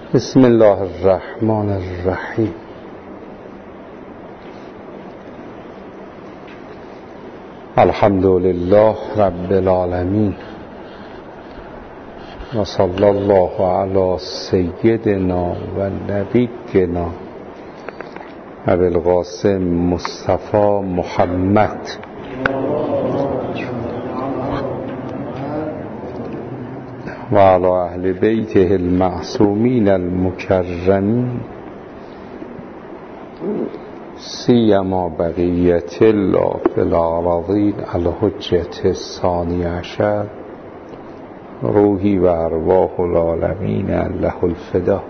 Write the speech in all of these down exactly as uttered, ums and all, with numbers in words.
بسم الله الرحمن الرحیم. الحمد لله رب العالمین و صلی الله علی سیدنا و نبینا ابی القاسم مصطفی محمد و علی اهل بیته المعصومین المکرمین سیما بقیت الله فی الارضین الحجة الثانی عشر روحی و ارواح العالمین له الفدا.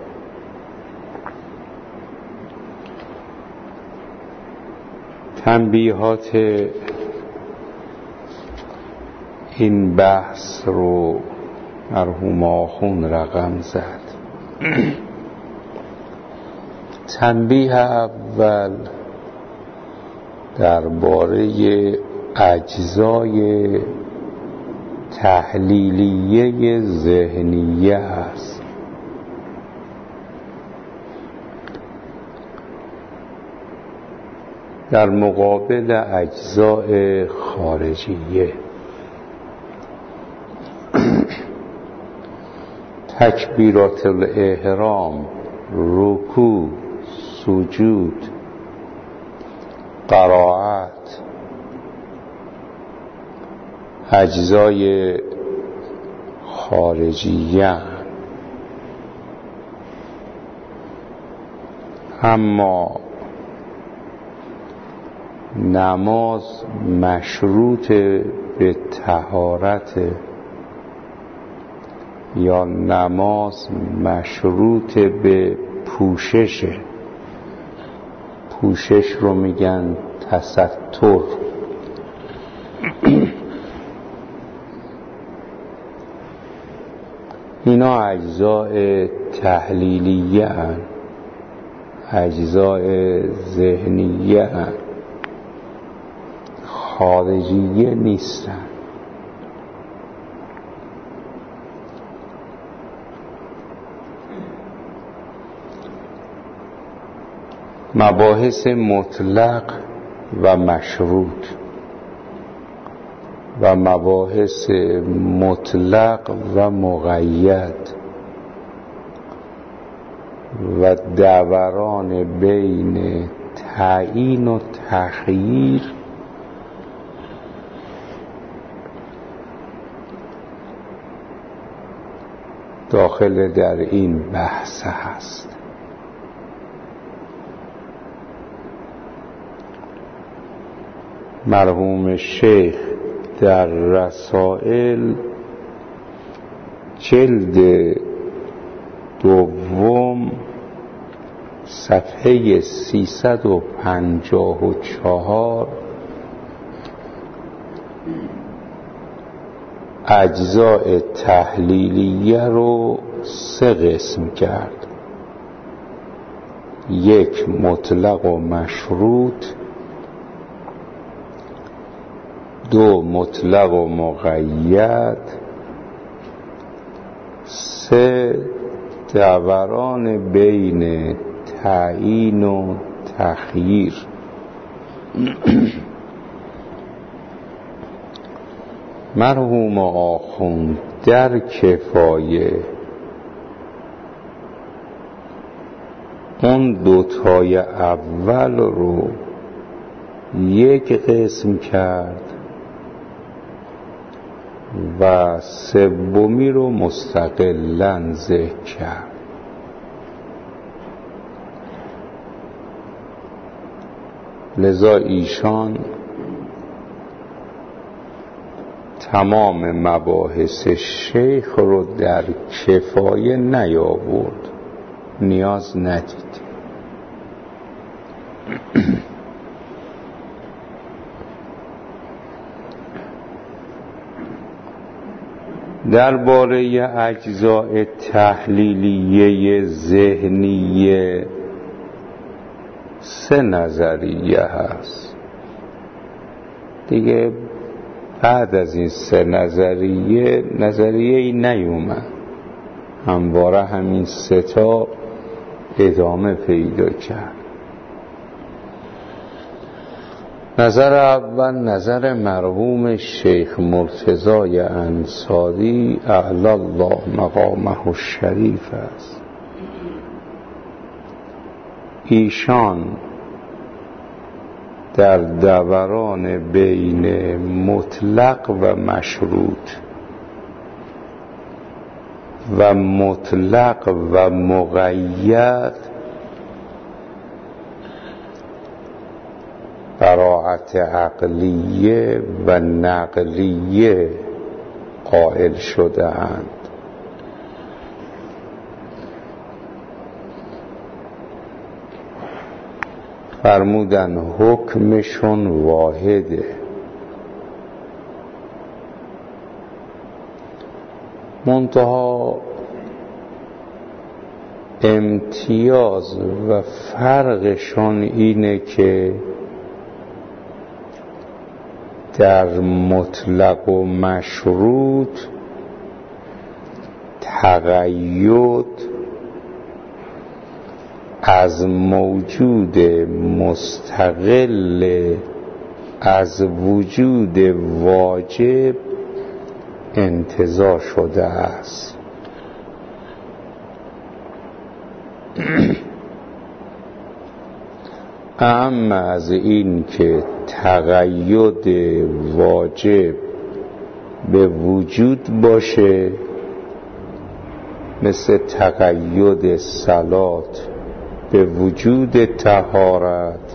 تنبیهات این بحث رو مرحوم آخوند رقم زد. تنبیه اول درباره اجزای تحلیلیه ذهنیه است. در مقابل اجزای خارجیه. تکبیرات الاحرام، رکوع، سجود، قرائت، اجزای خارجیه. اما نماز مشروط به طهارت یا نماز مشروط به پوششه. پوشش رو میگن تستر. اینا اجزای تحلیلیه هن، اجزای ذهنیه هن، خارجیه نیستن. مباحث مطلق و مشروط و مباحث مطلق و مقید و دوران بین تعیین و تخییر داخل در این بحث هست. مرحوم شیخ در رسائل جلد دوم صفحه سیصد و پنجاه و چهار اجزای تحلیلیه رو سه قسم کرد. یک مطلق و مشروط، دو مطلق و مقید، سه دوران بین تعیین و تخییر. مرحوم آخوند در کفایه اون دوتای اول رو یک قسم کرد و سومی رو مستقلاً ذکر کرد. لذا ایشان تمام مباحث شیخ رو در کفایه نیاورد، نیاز ندید. درباره اجزای تحلیلیه ذهنیه سه نظریه هست دیگه. بعد از این سه نظریه نظریه ای نیومد. همواره همین سه تا ادامه پیدا کرد. نظر اول نظر مرحوم شیخ مرتضی انصاری اعلی الله مقامه الشریف است. ایشان در دوران بین مطلق و مشروط و مطلق و مقید براعت عقلیه و نقلیه قائل شده اند. فرمودن حکمشون واحده، منتها امتیاز و فرقشون اینه که در مطلق و مشروط تقید از موجود مستقل از وجود واجب انتزاع شده است. اما از این که تقید واجب به وجود باشه، مثل تقید صلات به وجود طهارت،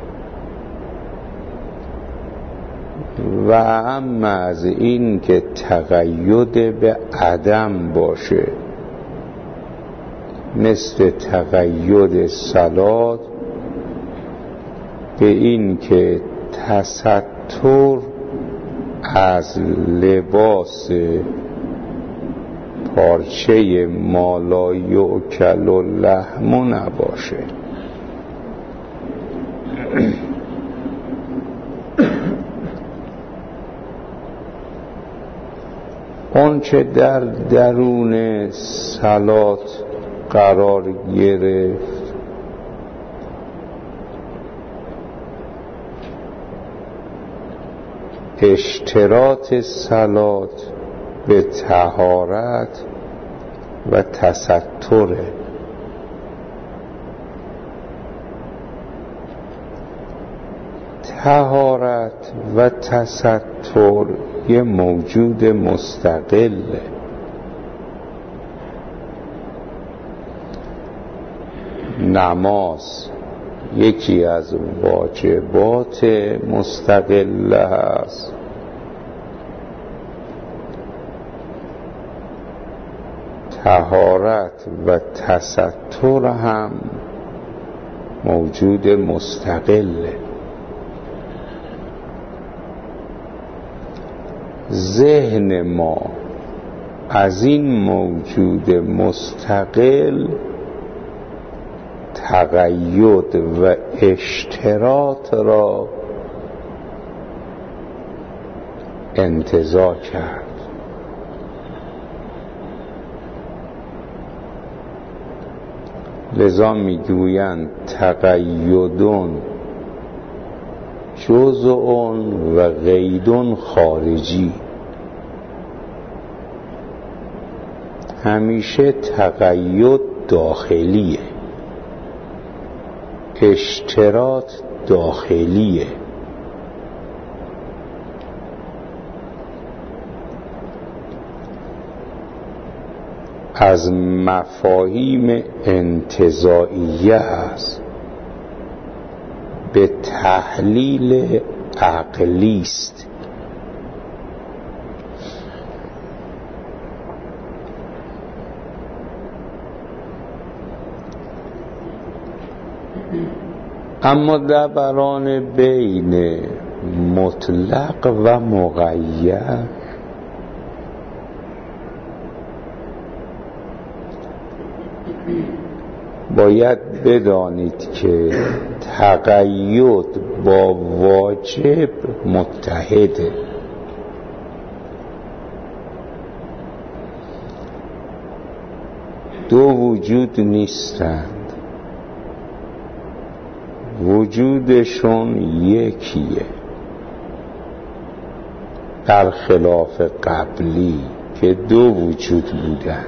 و اما از این که تقید به عدم باشه، مثل تقید صلات به این که تستر از لباس پارچه مالا یؤکل اللحم نباشه. اون چه در درون صلات قرار گرفت اشتراط صلات به طهارت و تستره. طهارت و تستر یه موجود مستقله. نماز یکی از واجبات مستقله است. طهارت و تستر هم موجود مستقله. ذهن ما از این موجود مستقل تقید و اشتراط را انتزاع کرد. لذا میگویند تقیدون جزء و قیدون خارجی. همیشه تقید داخلیه، اشتراط داخلیه. از مفاهیم انتزاعیه است، به تحلیل عقلی است. اما دوران بین مطلق و مقید باید بدانید که تقید با واجب متحده. دو وجود نیستند، وجودشون یکیه، در خلاف قبلی که دو وجود بودن.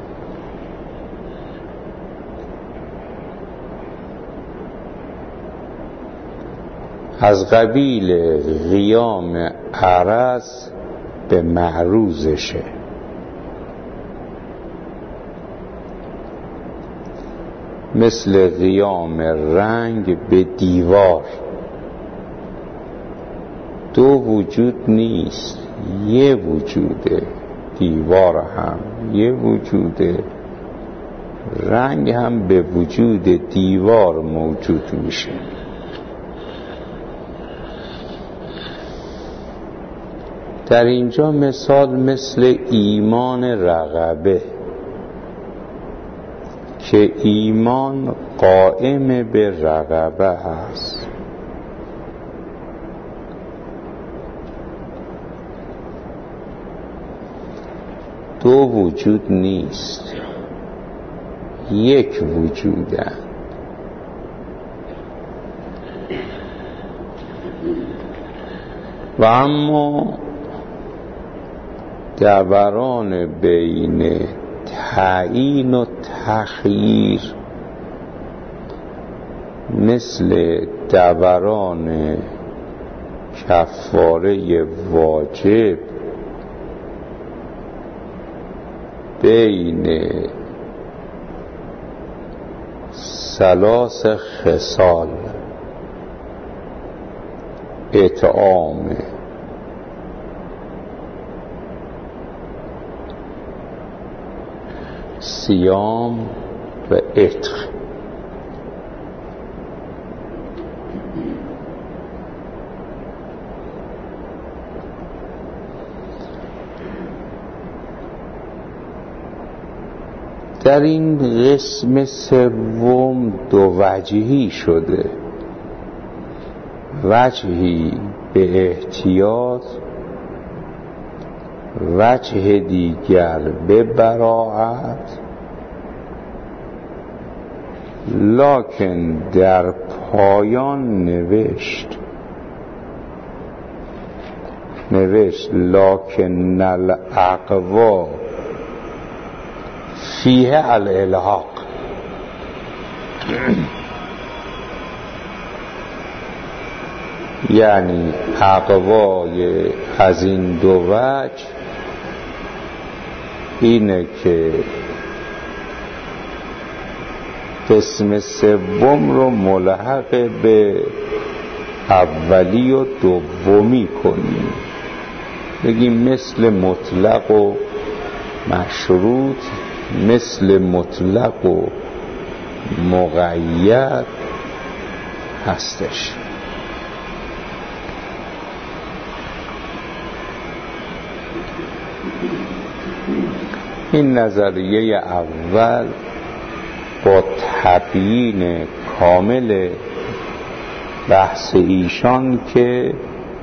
از قبیل قیام عرض به معروضشه، مثل قیام رنگ به دیوار. دو وجود نیست، یه وجوده. دیوار هم یه وجوده، رنگ هم به وجود دیوار موجود میشه. در اینجا مثال مثل ایمان رغبه که ایمان قائم به رغبه هست. دو وجود نیست، یک وجوده. و اما دوران بین تعیین و تخییر مثل دوران کفاره واجب بین ثلاث خصال، اطعام، صیام و عتق. در این قسم سوم دو وجهی شده، وجهی به احتیاط، وجه دیگر به براعت، لکن در پایان نوشت نوشت لکن الاقوا فیه الالحاق، یعنی اقوای از این دو وجه اینه که قسم سوم رو ملحق به اولی و دومی کنیم، بگیم مثل مطلق و مشروط، مثل مطلق و مقید هستش. این نظریه اول با تبیین کامل بحث ایشان که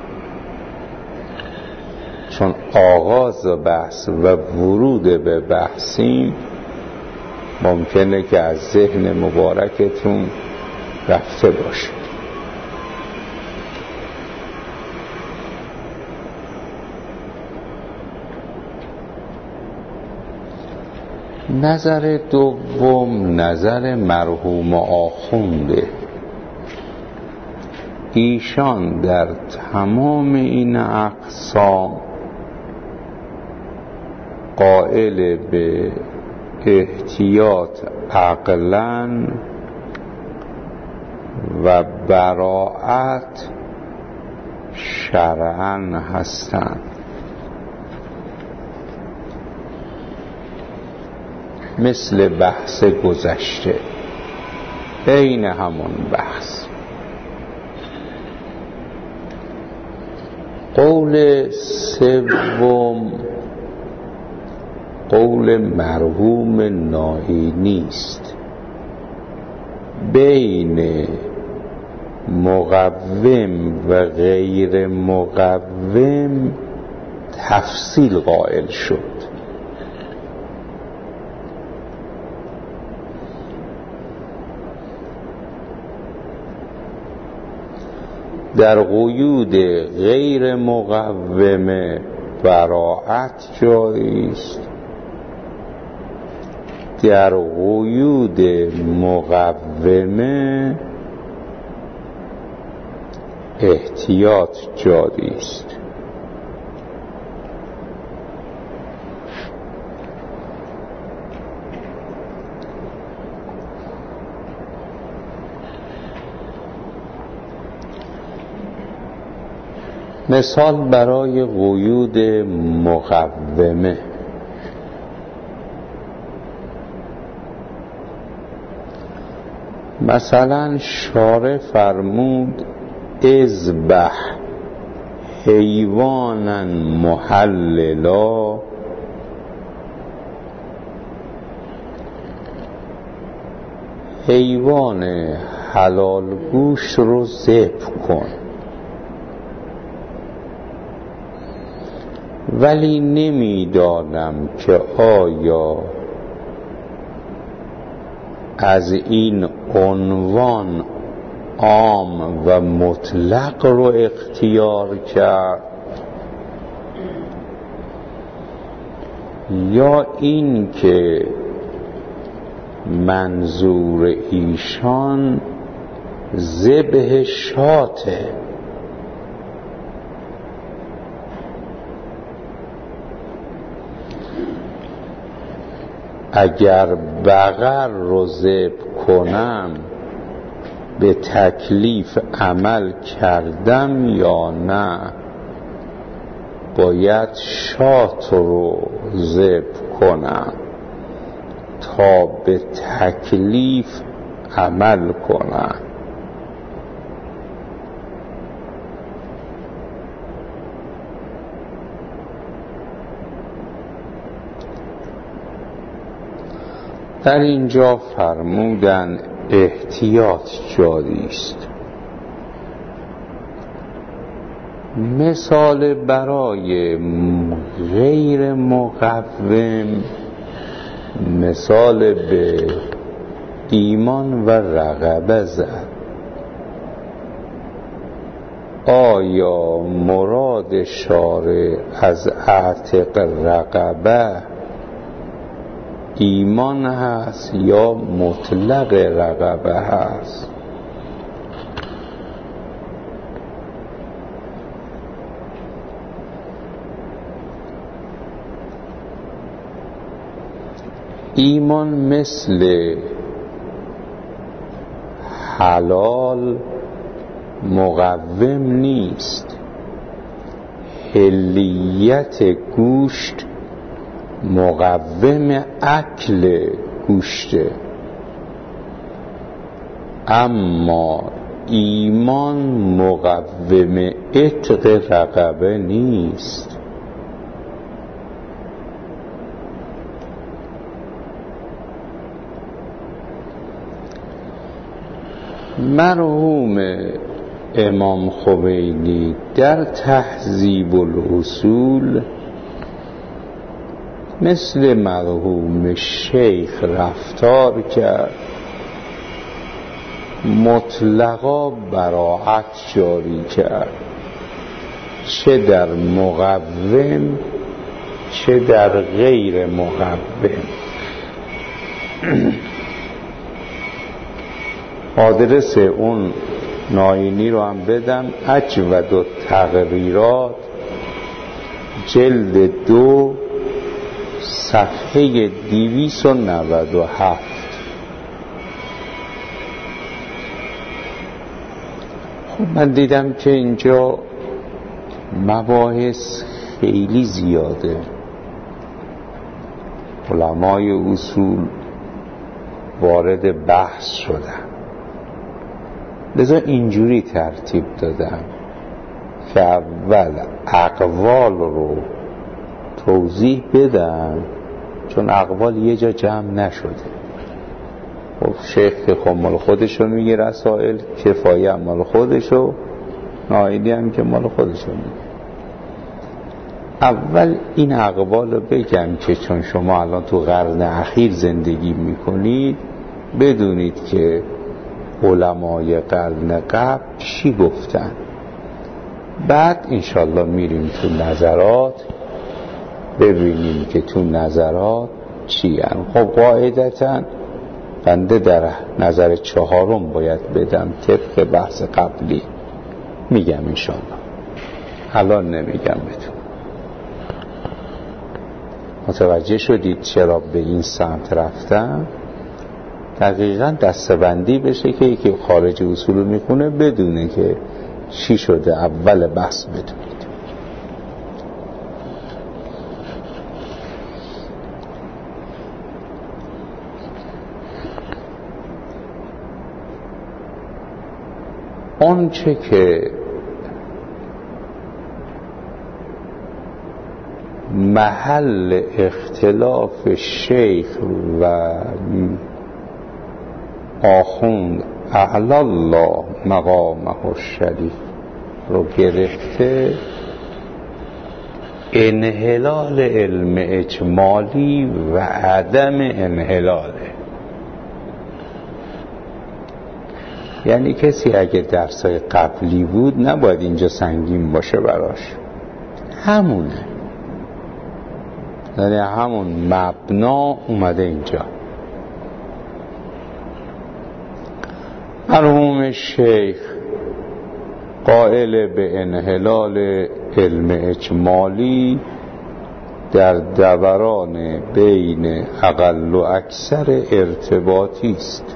چون آغاز بحث و ورود به بحثیم ممکنه که از ذهن مبارکتون رفته باشه. نظر دوم نظر مرحوم آخونده. ایشان در تمام این اقسام قائل به احتیاط عقلاً و براعت شرعاً هستند. مثل بحث گذشته، بین همون بحث. قول سوم قول مرحوم ناهینی است، بین مقوم و غیر مقوم تفصیل قائل شد. در قیود غیر مقوم براءت جاری است، در قیود مقومه احتیاط جاری است. مثال برای قیود مقومه: مثلا شارع فرمود اذبح حیوانا محللا، حیوان حلال گوشت رو ذبح کن، ولی نمیدانم که آیا از این عنوان عام و مطلق رو اختیار کرد یا این که منظور ایشان ذبح شاته. اگر بقر رو ذبح کنم به تکلیف عمل کردم یا نه، باید شات رو ذبح کنم تا به تکلیف عمل کنم. در اینجا فرمودن احتیاط جاری است. مثال برای غیر مقوم مثال به ایمان و رقبه زد. آیا مراد شارع از اعتق رقبه ایمان هست یا مطلق رقبه هست؟ ایمان مثل حلال مقوم نیست. حلیت گوشت مقوم اکل گوشته، اما ایمان مقوم عتق رقبه نیست. مرحوم امام خمینی در تهذیب الاصول مثل مرحوم شیخ رفتار کرد، مطلقا براءت جاری کرد، چه در مقوم چه در غیر مقوم. آدرس اون ناینی رو هم بدم: اجود و تقریرات، جلد دو، صفحه دویست و نود و هفت. خب من دیدم که اینجا مباحث خیلی زیاده، علمای اصول وارد بحث شدن، لذا اینجوری ترتیب دادم که اول اقوال رو توضیح بدم، چون اقوال یه جا جمع نشده. خب شیخ که خب مال خودشو میگه رسائل، کفایه هم مال خودشو، ناینی هم که مال خودشو میگه. اول این اقوال رو بگم که چون شما الان تو قرن اخیر زندگی میکنید، بدونید که علمای قرن قبل چی گفتن. بعد انشالله میریم تو نظرات ببینیم که تو نظرات چی هن. خب قاعدتا بنده در نظر چهارم باید بدم طبق بحث قبلی، میگم انشالله، الان نمیگم بهتون. متوجه شدید چرا به این سمت رفتم؟ دقیقا دستبندی بشه که یکی خارج اصول میخونه بدونه که چی شده اول بحث بدونید. آنچه که محل اختلاف شیخ و آخوند اعلی الله مقامه الشریف رو گرفته، انحلال علم اجمالی و عدم انحلاله. یعنی کسی اگه درسای قبلی بود نباید اینجا سنگین باشه براش، همونه، یعنی همون مبنا اومده اینجا. مرحوم شیخ قائل به انحلال علم اجمالی در دوران بین اقل و اکثر ارتباطی است.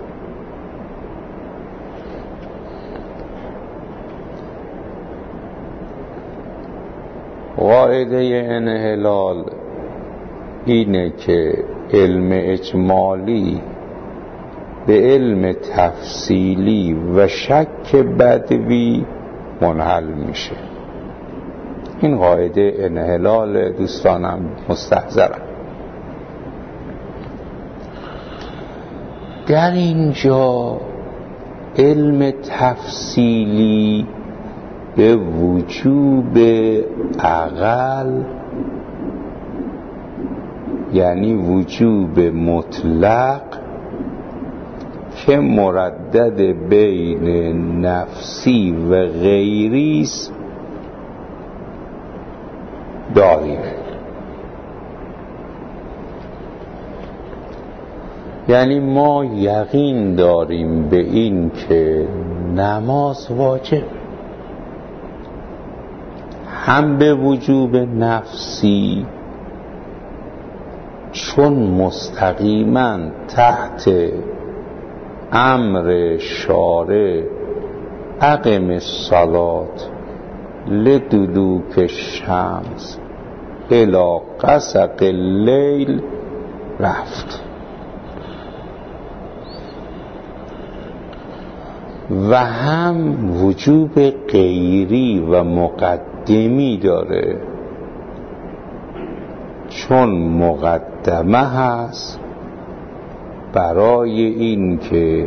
قاعده انحلال اینه که علم اجمالی به علم تفصیلی و شک بدوی منحل میشه. این قاعده انحلال دوستانم مستحضرم. در اینجا علم تفصیلی به وجوب اقل، یعنی وجوب مطلق که مردد بین نفسی و غیری داریم. یعنی ما یقین داریم به این که نماز واجب، هم به وجوب نفسی چون مستقیما تحت امر شارع اقم الصلات لدلوک الشمس الی غسق اللیل رفت، و هم وجوب غیری و مقدمی داره چون مقدمه هست برای این که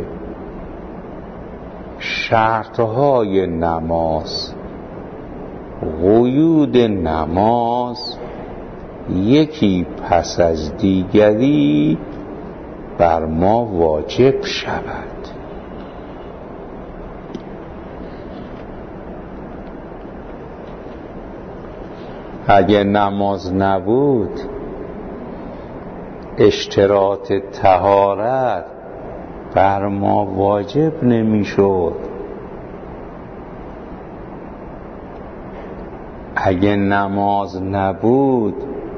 شرطهای نماز، قیود نماز یکی پس از دیگری بر ما واجب شود. اگه نماز نبود اشتراط طهارت بر ما واجب نمیشد. اگه نماز نبود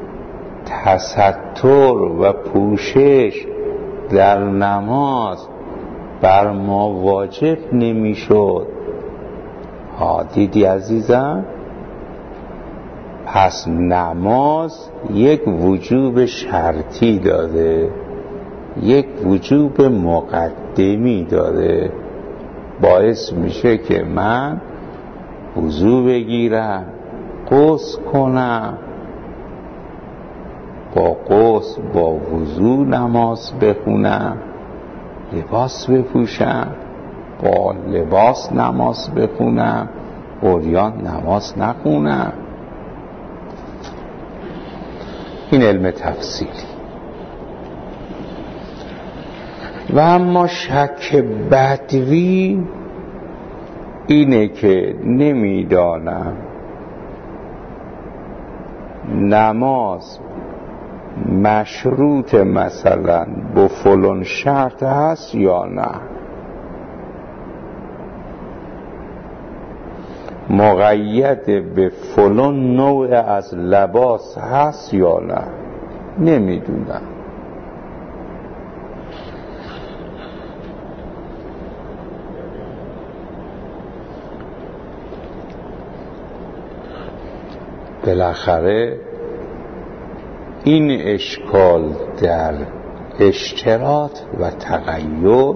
تستر و پوشش در نماز بر ما واجب نمیشد. ها دیدی عزیزم؟ پس نماز یک وجوب شرطی داره، یک وجوب مقدمی داره، باعث میشه که من وضو بگیرم، غسل کنم، با غسل با وضو نماز بخونم، لباس بپوشم، با لباس نماز بخونم، عریان نماز نخونم. این علم تفصیلی. و اما شک بدوی اینه که نمیدانم نماز مشروط مثلا با فلان شرط هست یا نه، مقید به فلان نوع از لباس هست یا نه، نمیدونم. بالاخره این اشکال در اشتراط و تقید،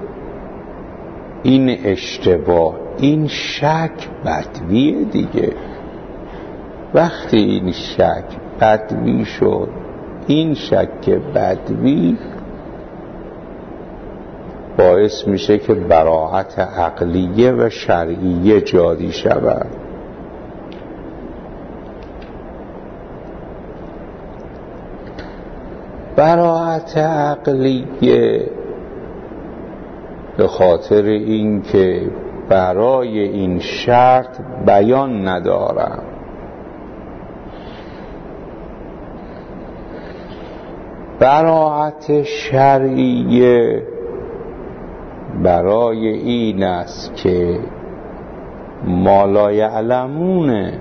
این اشتباه، این شک بدویه دیگه. وقتی این شک بدوی شد، این شک بدوی باعث میشه که براءت عقلیه و شرعیه جاری شود. براءت عقلیه به خاطر اینکه برای این شرط بیان ندارم، براءت شرعیه برای این است که ما لا یعلمونه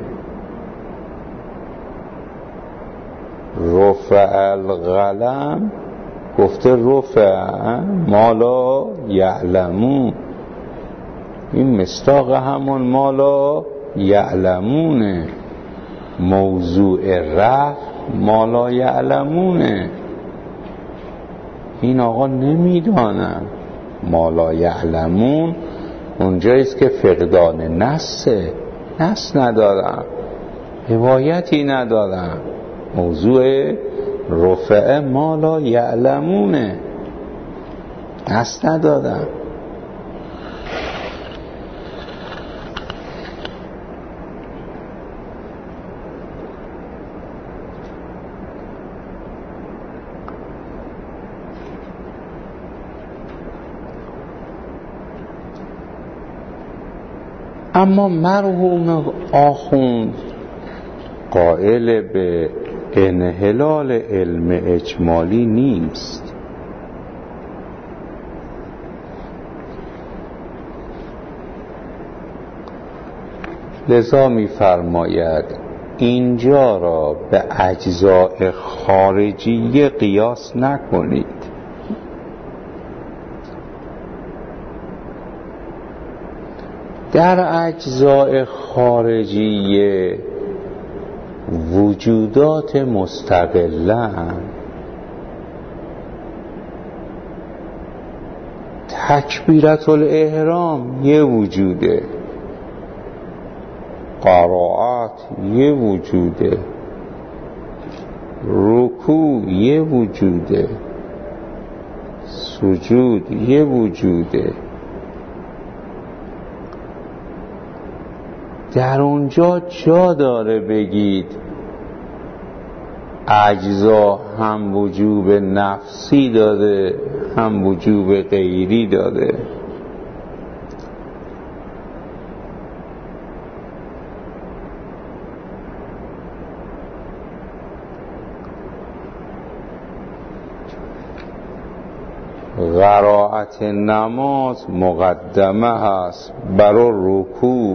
رفع القلم، گفته رفع ما لا یعلمون، این مصداق همون ما لا یعلمونه، موضوع رفع ما لا یعلمونه. این آقا نمیدانم، ما لا یعلمون اونجاییست که فقدان نسه، نس ندارم، روایتی ندارم، موضوع رفع ما لا یعلمونه، نس ندارم. اما مرحوم آخوند قائل به انحلال علم اجمالی نیست. لذا می فرماید اینجا را به اجزاء خارجیه قیاس نکنید. در اجزاء خارجیه وجودات مستقلن، تکبیرت الاحرام یه وجوده، قرائت یه وجوده، رکوع یه وجوده، سجود یه وجوده. در اونجا جا داره بگید اجزا هم وجوب نفسی داره هم وجوب غیری داره. قرائت نماز مقدمه هست برای رکوع،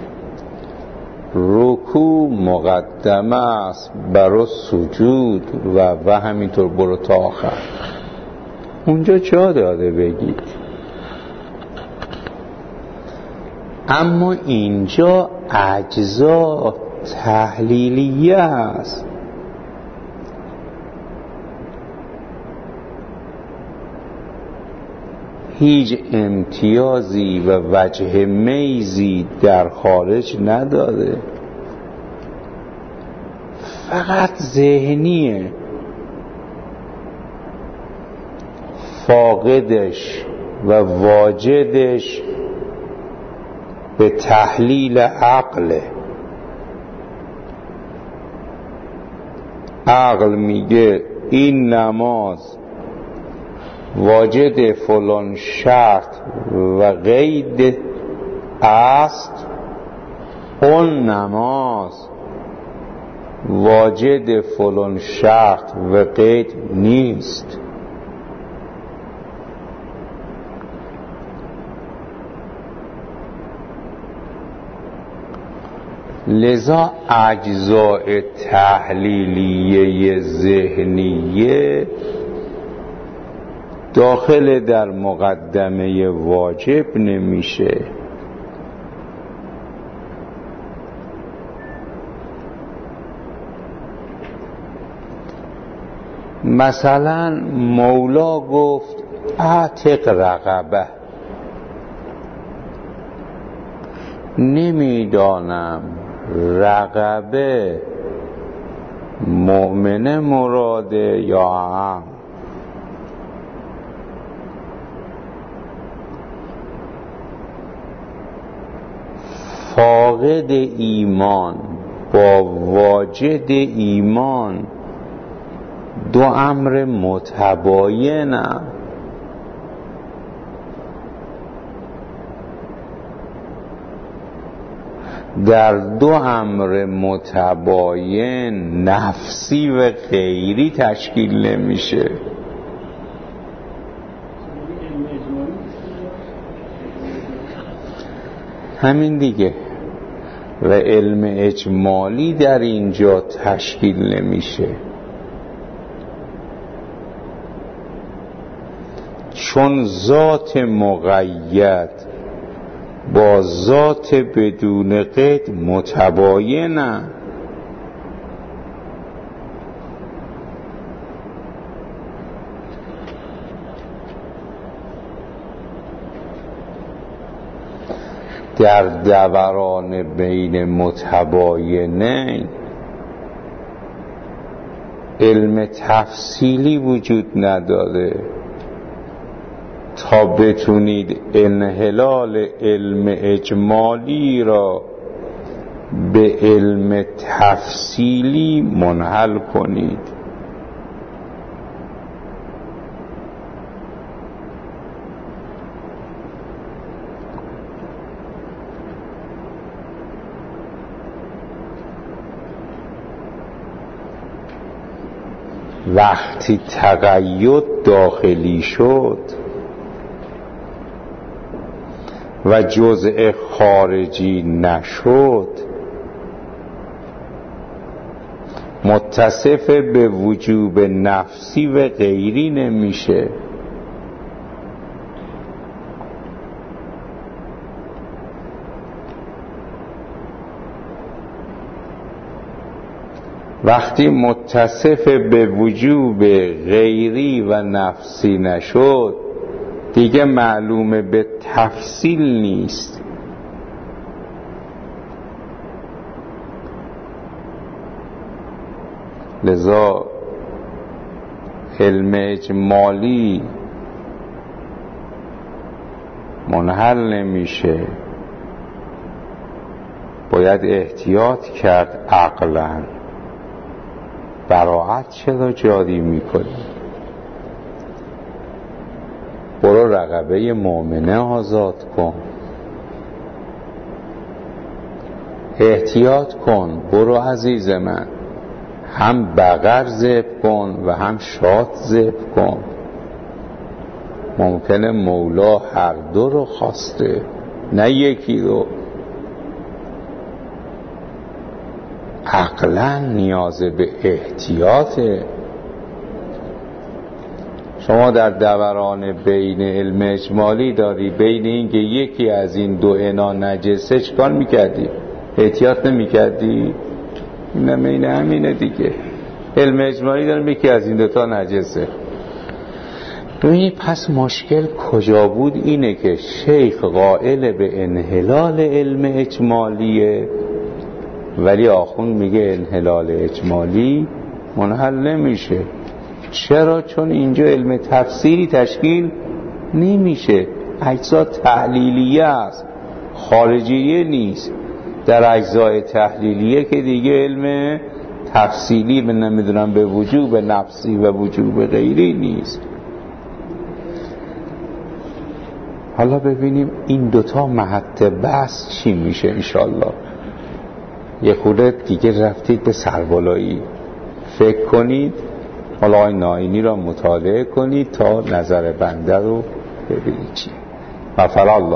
رکوع مقدمه است برای سجود و و همینطور برو تا آخر. اونجا جا داده بگید. اما اینجا اجزا تحلیلیه است. هیچ امتیازی و وجه میزی در خارج نداره، فقط ذهنیه. فاقدش و واجدش به تحلیل عقله. عقل میگه این نماز واجد فلان شرط و قید است، اون نماز واجد فلان شرط و قید نیست. لذا اجزاء تحلیلیه ذهنیه داخل در مقدمه واجب نمیشه. مثلا مولا گفت اعتق رقبه، نمیدانم رقبه مؤمنه مراده یا هم. فاقد ایمان با واجد ایمان دو امر متباینه. در دو امر متباین نفسی و غیری تشکیل نمیشه. همین دیگه. و علم اجمالی در اینجا تشکیل نمیشه، چون ذات مقید با ذات بدون قید متباینه. در دوران بین متباینین علم تفصیلی وجود نداره تا بتونید انحلال علم اجمالی را به علم تفصیلی منحل کنید. وقتی تقید داخلی شد و جزء خارجی نشد، متصف به وجوب نفسی و غیری نمیشه. وقتی متصف به وجوب غیری و نفسی نشد، دیگه معلومه به تفصیل نیست. لذا علم اجمالی منحل نمیشه، باید احتیاط کرد. عقلاً براعت چرا جاری میکنی؟ برو رقبه مؤمنه آزاد کن، احتیاط کن. برو عزیز من، هم بقر ذبح کن و هم شات ذبح کن. ممکنه مولا هر دو رو خواسته، نه یکی رو. عقلا نیاز به احتیاطه. شما در دوران بین علم اجمالی داری، بین این که یکی از این دو انا نجسه، چکار میکردی؟ احتیاط نمیکردی؟ اینم این همینه دیگه. علم اجمالی داریم یکی از این دوتا نجسه. ببینید پس مشکل کجا بود؟ اینه که شیخ قائل به انحلال علم اجمالیه، ولی آخوند میگه انحلال اجمالی منحل نمیشه. چرا؟ چون اینجا علم تفسیری تشکیل نمیشه، اجزا تحلیلیه است، خارجیه نیست. در اجزای تحلیلیه که دیگه علم تفصیلی به نمیدونم به وجوب نفسی و وجوب غیری نیست. حالا ببینیم این دوتا محط بحث چی میشه انشالله. یه خورده دیگه رفتید به سربالایی، فکر کنید، حالا آقای ناینی را مطالعه کنید تا نظر بنده رو ببینید چی. غفر الله